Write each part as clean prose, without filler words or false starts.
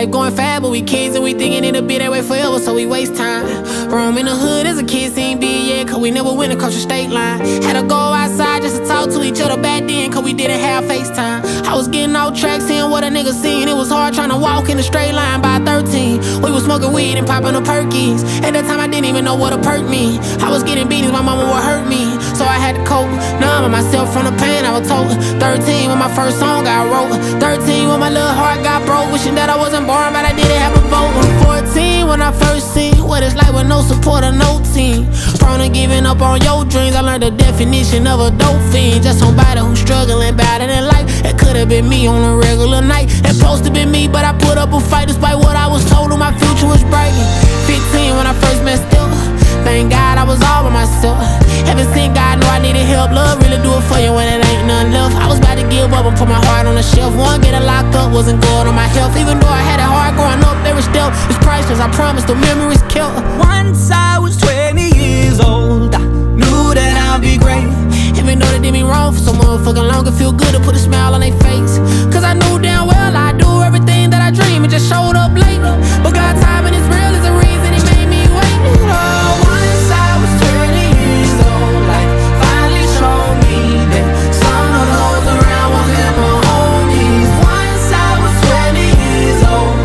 Life going fast, but we kids and we thinking it'll be that way forever, so we waste time. Roam in the hood as a kid, seen big, yeah, cause we never went across the state line. Had to go outside just to talk to each other back then, cause we didn't have FaceTime. I was getting off track, seeing what a nigga seen. It was hard trying to walk in a straight line by 13. We was smoking weed and popping the perkies. At that time I didn't even know what a perk mean. I was getting beatings, my mama would hurt me, so I had to cope. Numb myself from the pain I was told. 13 when my first song got wrote. 13 when my little heart got broke. Wishing that I wasn't born, but I didn't have a vote. 14 when I first seen what it's like with no support or no team. Prone to giving up on your dreams. I learned the definition of a dope fiend. Just somebody who's struggling bad in life. It could've been me on a regular night. It supposed to be me, but I put up a fight despite what I was told. My future was bright. 15 when I first messed up. Thank God I was all by myself. Heaven sent God, know I needed help. Love really do it for you when it ain't none left. I was about to give up and put my heart on the shelf. One getting locked up wasn't good on my health. Even though I had it hard growing up, every step is priceless. I promise the memories killed. Once I was 20 years old, I knew that I'd be great. Even though they did me wrong for so motherfucking long, it feel good to put a smile on their face. Cause I knew damn well I'd do everything that I dream. It just showed up late. But God's timing is real, is the reason He made me wait. Oh, once I was 20 years old, life finally showed me that some of those around wasn't my homies. Once I was 20 years old.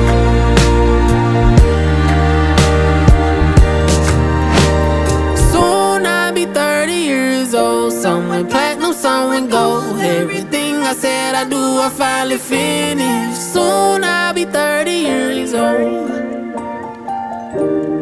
Soon I'll be 30 years old. Some went platinum, some went gold. Everything I said I do, I finally finished. Soon I'll be 30 years old.